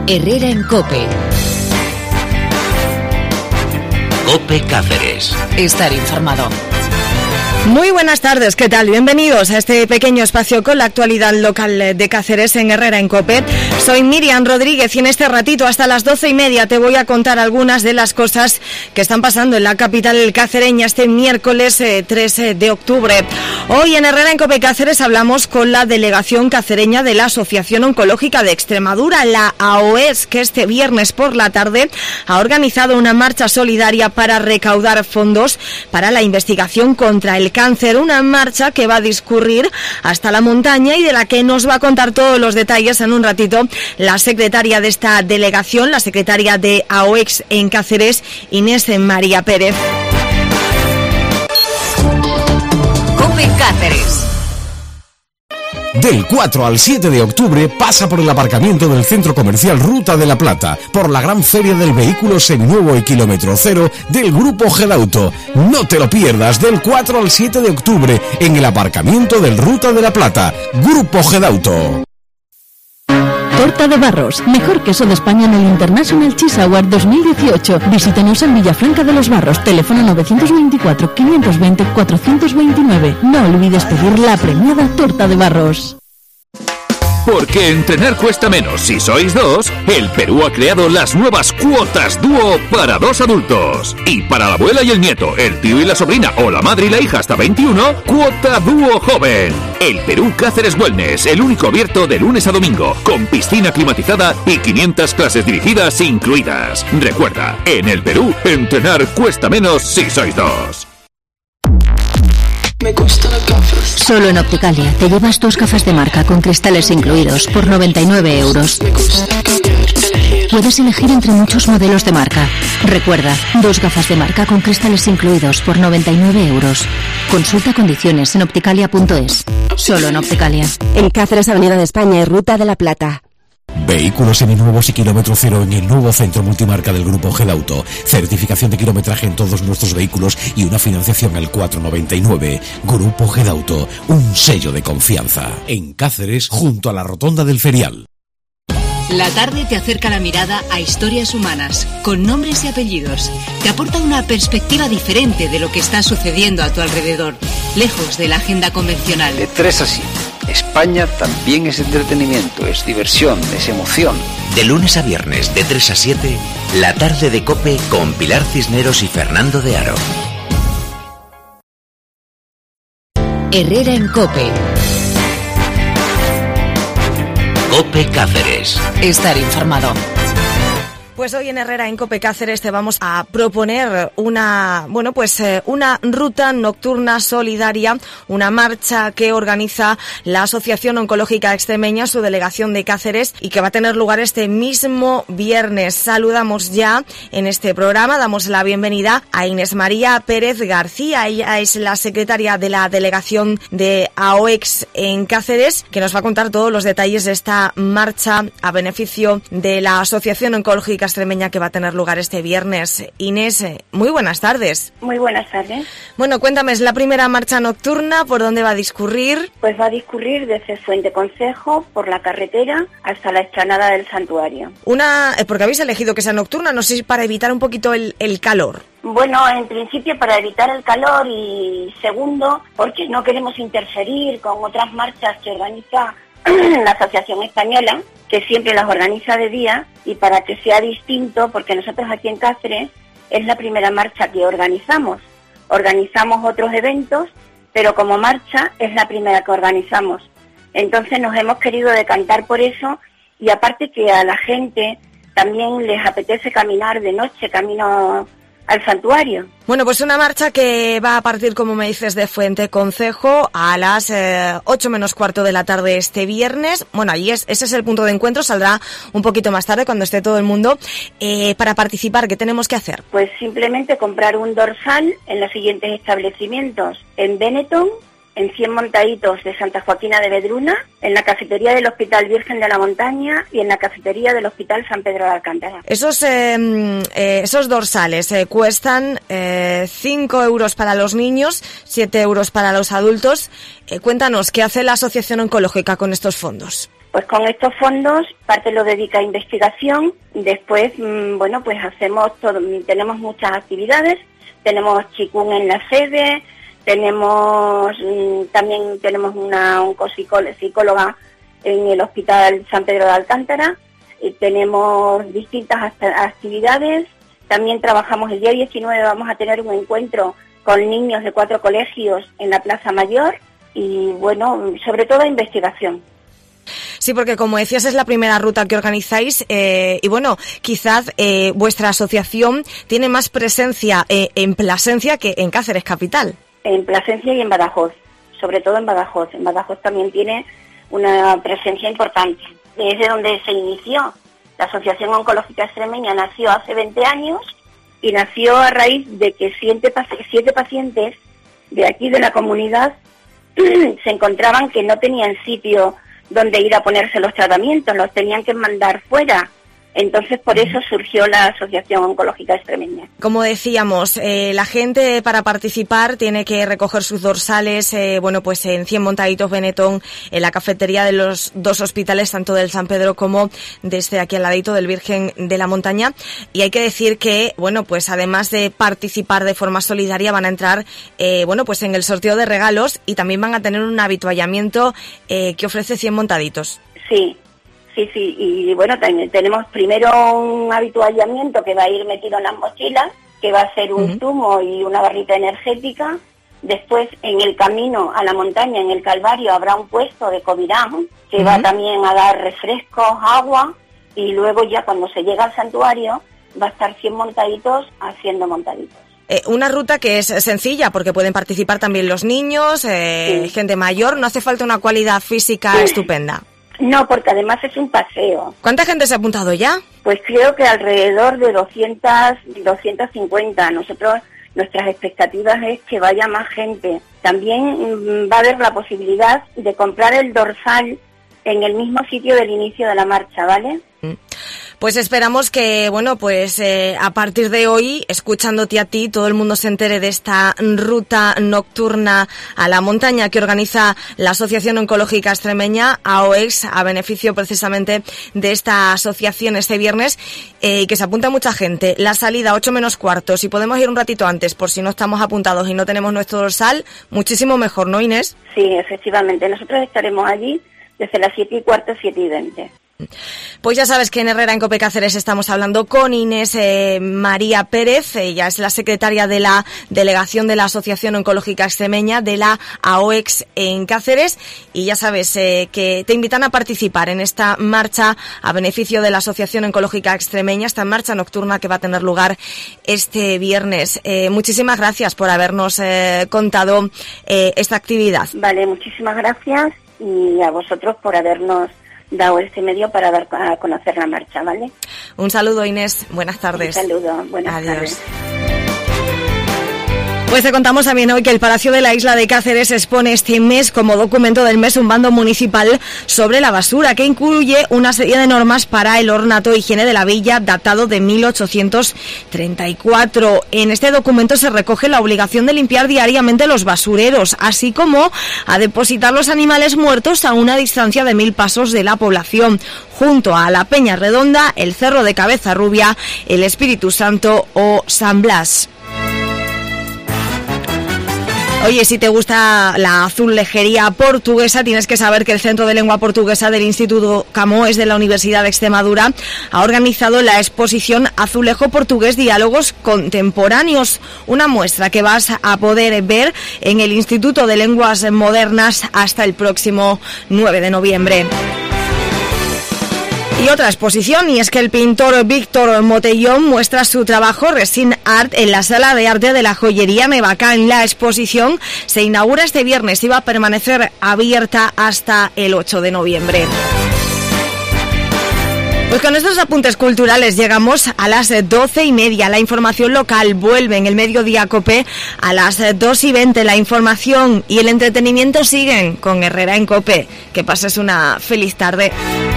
Herrera en COPE. COPE Cáceres. Estar informado. Muy buenas tardes, ¿qué tal? Bienvenidos a este pequeño espacio con la actualidad local de Cáceres en Herrera en COPE. Soy Miriam Rodríguez y en este ratito hasta las 12:30 te voy a contar algunas de las cosas que están pasando en la capital cacereña este miércoles 3 de octubre. Hoy en Herrera en COPE Cáceres hablamos con la delegación cacereña de la Asociación Oncológica de Extremadura, la AOES, que este viernes por la tarde ha organizado una marcha solidaria para recaudar fondos para la investigación contra el cáncer, una marcha que va a discurrir hasta la montaña y de la que nos va a contar todos los detalles en un ratito la secretaria de esta delegación, la secretaria de AOES en Cáceres, Inés María Pérez. COPE Cáceres. Del 4 al 7 de octubre pasa por el aparcamiento del Centro Comercial Ruta de la Plata, por la gran feria del vehículo seminuevo y kilómetro cero del Grupo Gedauto. No te lo pierdas, del 4 al 7 de octubre en el aparcamiento del Ruta de la Plata, Grupo Gedauto. Torta de Barros, mejor queso de España en el International Cheese Award 2018. Visítenos en Villafranca de los Barros, teléfono 924 520 429. No olvides pedir la premiada Torta de Barros. Porque entrenar cuesta menos si sois dos, el Perú ha creado las nuevas cuotas dúo para 2 adultos. Y para la abuela y el nieto, el tío y la sobrina o la madre y la hija hasta 21, cuota dúo joven. El Perú Cáceres Wellness, el único abierto de lunes a domingo, con piscina climatizada y 500 clases dirigidas incluidas. Recuerda, en el Perú, entrenar cuesta menos si sois dos. Me gustan las gafas. Solo en Opticalia te llevas 2 gafas de marca con cristales incluidos por 99 euros. Puedes elegir entre muchos modelos de marca. Recuerda, 2 gafas de marca con cristales incluidos por 99 euros. Consulta condiciones en opticalia.es. Solo en Opticalia. En Cáceres, Avenida de España y Ruta de la Plata. Vehículos seminuevos y kilómetro cero en el nuevo centro multimarca del Grupo Gedauto. Certificación de kilometraje en todos nuestros vehículos y una financiación al 4,99. Grupo Gedauto, un sello de confianza. En Cáceres, junto a la rotonda del Ferial. La tarde te acerca la mirada a historias humanas, con nombres y apellidos. Te aporta una perspectiva diferente de lo que está sucediendo a tu alrededor, lejos de la agenda convencional. De 3 a 7. España también es entretenimiento, es diversión, es emoción. De lunes a viernes, de 3 a 7, la tarde de COPE con Pilar Cisneros y Fernando de Aro. Herrera en COPE. COPE Cáceres. Estar informado. Pues hoy en Herrera en COPE Cáceres te vamos a proponer una ruta nocturna solidaria, una marcha que organiza la Asociación Oncológica Extremeña, su delegación de Cáceres, y que va a tener lugar este mismo viernes. Saludamos ya en este programa, damos la bienvenida a Inés María Pérez García. Ella es la secretaria de la delegación de AOES en Cáceres, que nos va a contar todos los detalles de esta marcha a beneficio de la Asociación Oncológica Extremeña que va a tener lugar este viernes. Inés, muy buenas tardes. Muy buenas tardes. Bueno, cuéntame, ¿es la primera marcha nocturna? ¿Por dónde va a discurrir? Pues va a discurrir desde Fuente Concejo por la carretera hasta la explanada del santuario. Porque habéis elegido que sea nocturna, no sé si para evitar un poquito el calor. Bueno, en principio para evitar el calor y segundo, porque no queremos interferir con otras marchas que organiza la Asociación Española, que siempre las organiza de día, y para que sea distinto, porque nosotros aquí en Cáceres es la primera marcha que organizamos. Organizamos otros eventos, pero como marcha es la primera que organizamos. Entonces nos hemos querido decantar por eso, y aparte que a la gente también les apetece caminar de noche, camino al santuario. Bueno, pues una marcha que va a partir, como me dices, de Fuente Concejo a las 8 menos cuarto de la tarde este viernes. Bueno, allí ese es el punto de encuentro, saldrá un poquito más tarde cuando esté todo el mundo. Para participar, ¿qué tenemos que hacer? Pues simplemente comprar un dorsal en los siguientes establecimientos: en Benetton, en 100 Montaditos de Santa Joaquina de Vedruna, en la cafetería del Hospital Virgen de la Montaña y en la cafetería del Hospital San Pedro de Alcántara. Esos dorsales cuestan 5 euros para los niños, 7 euros para los adultos. Cuéntanos, ¿qué hace la Asociación Oncológica con estos fondos? Pues con estos fondos, parte lo dedica a investigación, después, pues hacemos todo, tenemos muchas actividades, tenemos chikung en la sede, también tenemos una oncopsicóloga en el Hospital San Pedro de Alcántara, tenemos distintas actividades, también trabajamos el día 19, vamos a tener un encuentro con niños de 4 colegios en la Plaza Mayor y sobre todo investigación. Sí, porque como decías es la primera ruta que organizáis y quizás vuestra asociación tiene más presencia en Plasencia que en Cáceres capital. En Plasencia y en Badajoz, sobre todo en Badajoz. En Badajoz también tiene una presencia importante. Desde donde se inició la Asociación Oncológica Extremeña, nació hace 20 años y nació a raíz de que 7 pacientes de aquí de la comunidad se encontraban que no tenían sitio donde ir a ponerse los tratamientos, los tenían que mandar fuera. Entonces, por eso surgió la Asociación Oncológica Extremeña. Como decíamos, la gente para participar tiene que recoger sus dorsales, en 100 Montaditos Benetton, en la cafetería de los 2 hospitales, tanto del San Pedro como desde aquí al ladito del Virgen de la Montaña. Y hay que decir que, además de participar de forma solidaria, van a entrar, en el sorteo de regalos y también van a tener un habituallamiento que ofrece 100 Montaditos. Sí, y también tenemos primero un habituallamiento que va a ir metido en las mochilas, que va a ser un zumo y una barrita energética. Después, en el camino a la montaña, en el Calvario, habrá un puesto de Covirán, que va también a dar refrescos, agua, y luego ya cuando se llega al santuario, va a estar 100 montaditos haciendo montaditos. Una ruta que es sencilla, porque pueden participar también los niños, gente mayor, no hace falta una cualidad física estupenda. No, porque además es un paseo. ¿Cuánta gente se ha apuntado ya? Pues creo que alrededor de 250. Nuestras expectativas es que vaya más gente. También va a haber la posibilidad de comprar el dorsal en el mismo sitio del inicio de la marcha, ¿vale? Pues esperamos que, a partir de hoy, escuchándote a ti, todo el mundo se entere de esta ruta nocturna a la montaña que organiza la Asociación Oncológica Extremeña, AOEX, a beneficio precisamente de esta asociación este viernes, que se apunta mucha gente. La salida 8 menos cuarto, si podemos ir un ratito antes, por si no estamos apuntados y no tenemos nuestro dorsal, muchísimo mejor, ¿no, Inés? Sí, efectivamente. Nosotros estaremos allí desde las 7:15, 7:20. Pues ya sabes que en Herrera en Cope Cáceres estamos hablando con Inés María Pérez, ella es la secretaria de la delegación de la Asociación Oncológica Extremeña de la AOEX en Cáceres, y ya sabes que te invitan a participar en esta marcha a beneficio de la Asociación Oncológica Extremeña, esta marcha nocturna que va a tener lugar este viernes. Muchísimas gracias por habernos contado esta actividad. Vale, muchísimas gracias y a vosotros por habernos dado este medio para dar a conocer la marcha, ¿vale? Un saludo, Inés. Buenas tardes. Un saludo. Buenas tardes. Pues te contamos también hoy que el Palacio de la Isla de Cáceres expone este mes como documento del mes un bando municipal sobre la basura que incluye una serie de normas para el ornato e higiene de la villa datado de 1834. En este documento se recoge la obligación de limpiar diariamente los basureros, así como a depositar los animales muertos a una distancia de 1000 pasos de la población, junto a la Peña Redonda, el Cerro de Cabeza Rubia, el Espíritu Santo o San Blas. Oye, si te gusta la azulejería portuguesa, tienes que saber que el Centro de Lengua Portuguesa del Instituto Camões de la Universidad de Extremadura ha organizado la exposición Azulejo Portugués Diálogos Contemporáneos, una muestra que vas a poder ver en el Instituto de Lenguas Modernas hasta el próximo 9 de noviembre. Y otra exposición, y es que el pintor Víctor Motellón muestra su trabajo Resin Art en la Sala de Arte de la Joyería Mevacán. La exposición se inaugura este viernes y va a permanecer abierta hasta el 8 de noviembre. Pues con estos apuntes culturales llegamos a las 12:30. La información local vuelve en el Mediodía Cope a las 2:20. La información y el entretenimiento siguen con Herrera en Cope. Que pases una feliz tarde.